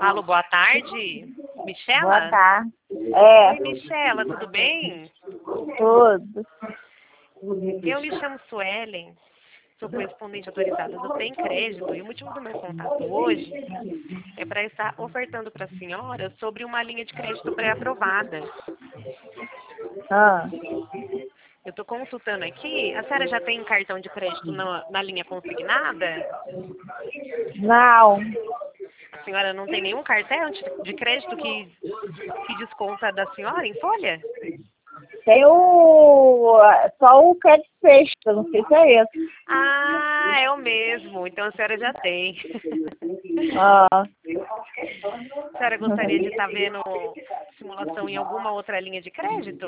Alô, boa tarde. Boa Michela? tarde. Oi, Michela, tudo bem? Tudo. Eu me chamo Suelen, sou correspondente autorizada do Tem Crédito e o motivo do meu contato hoje é para estar ofertando para a senhora sobre uma linha de crédito pré-aprovada. Ah, Eu estou consultando aqui, a senhora já tem cartão de crédito na linha consignada? não. A senhora não tem nenhum cartão de crédito que desconta da senhora em folha? Tem só o crédito extra, não sei se é esse. Ah, é o mesmo. Então a senhora já tem. Ah, A senhora gostaria de estar vendo simulação em alguma outra linha de crédito?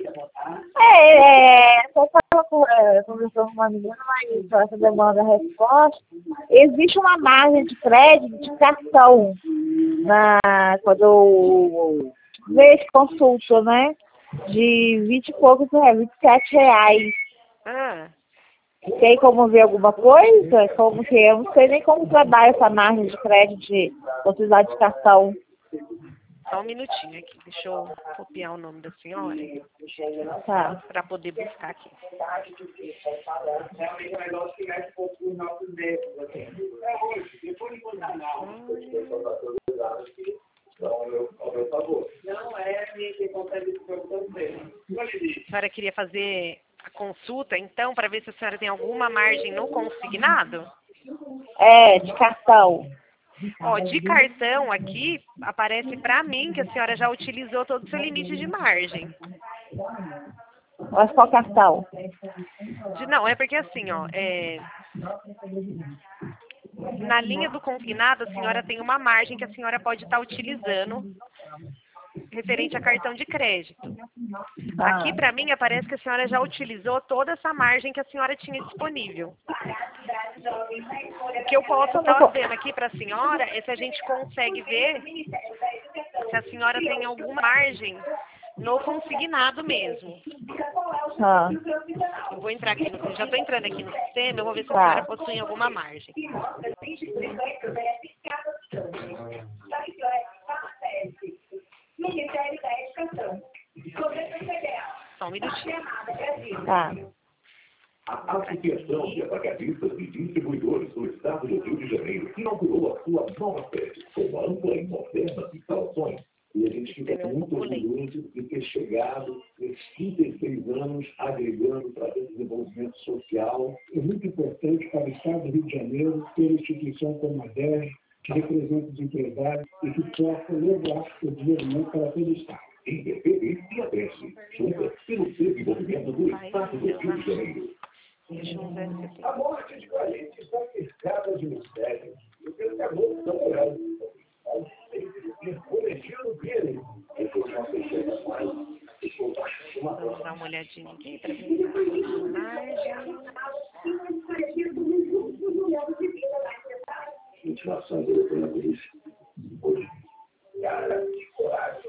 só conversando com uma menina, mas essa demanda a resposta. Existe uma margem de crédito de cartão quando eu vejo consulta, né? De 20 e poucos reais, R$ 27. Ah, Tem como ver alguma coisa? Como que eu não sei nem como trabalha essa margem de crédito de possibilidade de cartão. só um minutinho aqui. Deixa eu copiar o nome da senhora Tá. para poder buscar aqui. A senhora queria fazer a consulta, então, para ver se a senhora tem alguma margem no consignado? De cartão. Ó, de cartão aqui, aparece para mim que a senhora já utilizou todo o seu limite de margem. Mas qual cartão? Não, é porque assim, ó, na linha do consignado, a senhora tem uma margem que a senhora pode estar utilizando referente a cartão de crédito. Aqui, para mim, aparece que a senhora já utilizou toda essa margem que a senhora tinha disponível. O que eu posso estar vendo aqui para a senhora é se a gente consegue ver se a senhora tem alguma margem no consignado mesmo. Ah, Eu vou entrar aqui, já estou entrando aqui no sistema, eu vou ver se a tá. senhora possui alguma margem. Só um minutinho. Tá. A Associação de Atacadistas e Distribuidores do Estado do Rio de Janeiro inaugurou a sua nova sede com uma ampla e moderna instalações. E a gente fica muito orgulhoso de ter chegado nesses 36 anos agregando para o desenvolvimento social. É muito importante para o Estado do Rio de Janeiro ter uma instituição como a DER, que representa os empresários e que possa levar o desenvolvimento para todo o Estado. Independente e Agreste, juntas pelo desenvolvimento do Estado do Rio de Janeiro. A morte de parentes está cercada de mistérios. E o pescador está morando. Vamos dar uma olhadinha aqui para ver se tem margem. Intimação do pela polícia. Hoje. Cara, que coragem.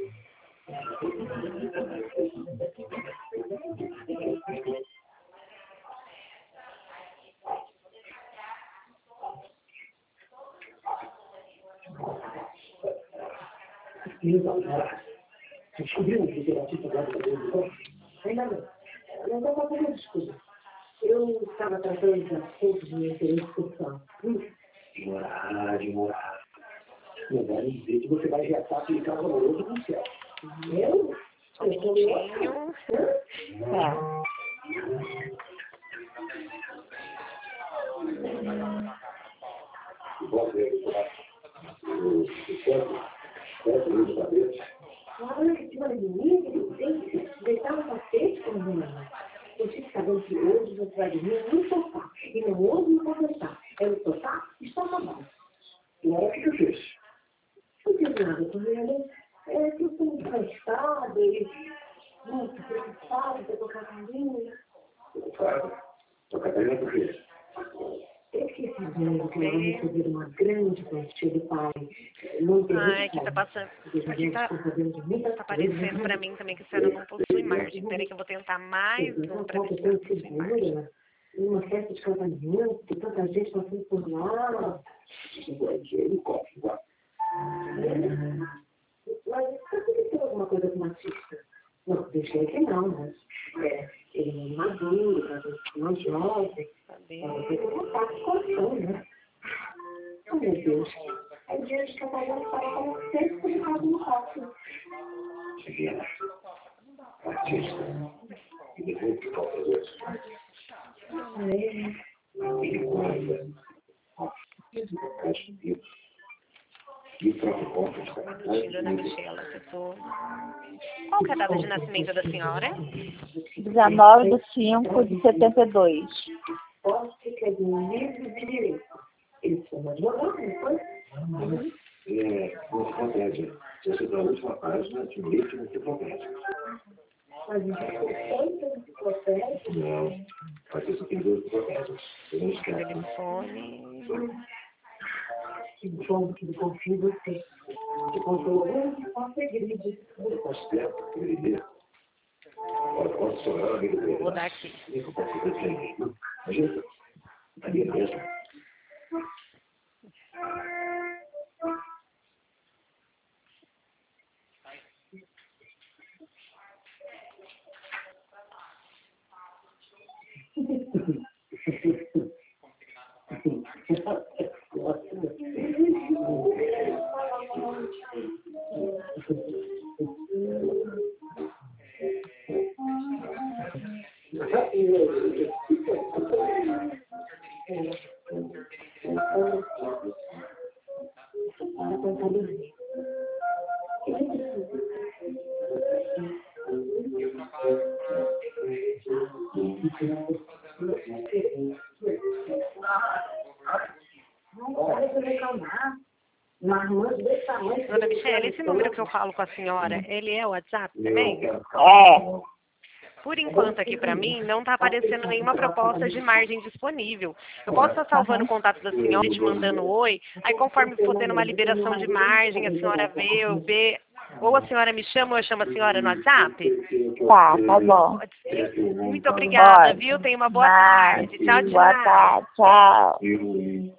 Descobriu que o artista da vida ainda não está fazendo desculpa. Eu estava tratando de assuntos de meu interesse pessoal. Demorar. Não vai me dizer que você vai reatar aquele caso amoroso com o céu. Eu? Só um minutinho. Tá. Olha que cima de mim, deitar um tapete com a minha. Eu fico sabendo que hoje você vai dormir no sofá. E não ouve me contestar. É no sofá e está acabado. Agora, o que eu fiz? Não tem nada com ele. É que eu estou muito cansada e muito preocupada de tocar com ele. Preocupada? Tô Catarina por quê? Eu fiquei sabendo que ela vai receber uma grande quantia do pai. Não tem Aqui tá passando. Aqui tá aparecendo para mim também que a senhora não possui margem. Peraí que eu vou tentar mais um para ver se a senhora possui margem. Uma festa de casamento, tanta gente passando por lá. Isso é dinheiro, copo, Mas aconteceu alguma coisa com o artista? Não, deixei que não, mas ele é maduro, mais jovem. Tem que voltar com o coração, né? Oh, meu Deus. É dia de casamento para como sempre publicado no rótulo. Juliana, artista, e depois de qualquer coisa. Ele guarda e o próprio corpo está Dona Michela, qual que é a data de nascimento da senhora? 19/5/72. Posso ficar de livre de direito. Eles são advogados, não foi? uma estratégia. Você dá a última página de um livro de enciclopédia. Mas não é enciclopédia? Não, mas isso tem duas enciclopédias. Eu não esqueço. Telefone. Que bom que confio em você. Que contou um segredo. Faz tempo que ele dê. Posso chorar, amigo dele. Vou dar aqui. Eu posso fazer bem. Imagina, ali mesmo. Dona Michela, esse número que eu falo com a senhora, ele é o WhatsApp também? É. Por enquanto aqui pra mim não tá aparecendo nenhuma proposta de margem disponível. Eu posso estar salvando o contato da senhora e te mandando oi, aí conforme for tendo uma liberação de margem, a senhora vê, eu vê, ou a senhora me chama ou eu chamo a senhora no WhatsApp? Tá bom. Pode ser. Muito obrigada, viu? Tenha uma boa tarde. Tchau, tchau. Boa tarde, tchau.